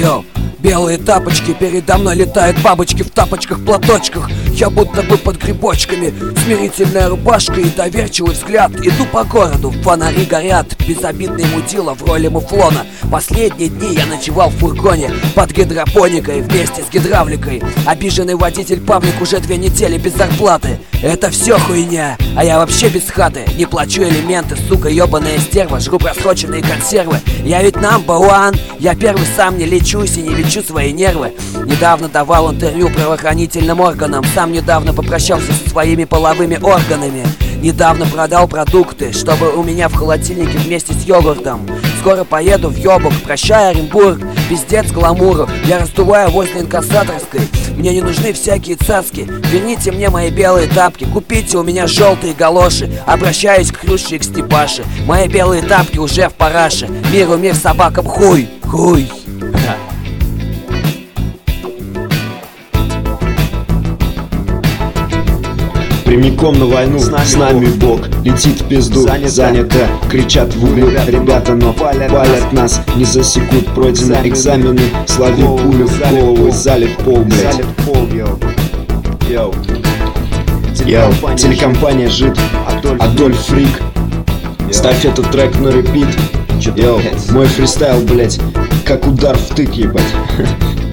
Йоу, белые тапочки, передо мной летают бабочки в тапочках-платочках. Я будто бы под грибочками, смирительная рубашка и доверчивый взгляд. Иду по городу, фонари горят, безобидный мудила в роли муфлона. Последние дни я ночевал в фургоне под гидропоникой вместе с гидравликой. Обиженный водитель Павлик уже 2 недели без зарплаты. Это все хуйня, а я вообще без хаты. Не плачу элементы, сука, ебаная стерва. Жру просроченные консервы. Я ведь number one, я первый сам не лечусь и не лечу свои нервы. Недавно давал интервью правоохранительным органам. Сам недавно попрощался со своими половыми органами. Недавно продал продукты, чтобы у меня в холодильнике вместе с йогуртом. Скоро поеду в ёбок, прощай, Оренбург. Пиздец гламуру, я раздуваю возле инкассаторской. Мне не нужны всякие цацки. Верните мне мои белые тапки, купите у меня желтые галоши. Обращаюсь к Хрюше и к Степаше. Мои белые тапки уже в параше. Миру мир, собакам хуй, хуй. Прямиком на войну, с нами Бог. Летит в пизду, занято. Кричат в углу, ребята, но палят нас. Не засекут, пройдены экзамены. Словил пулю в голову и залит пол, блядь. Йоу, телекомпания жит, Адольф Фрик. Ставь этот трек на репит. Йоу, мой фристайл, блядь, как удар в тык, ебать.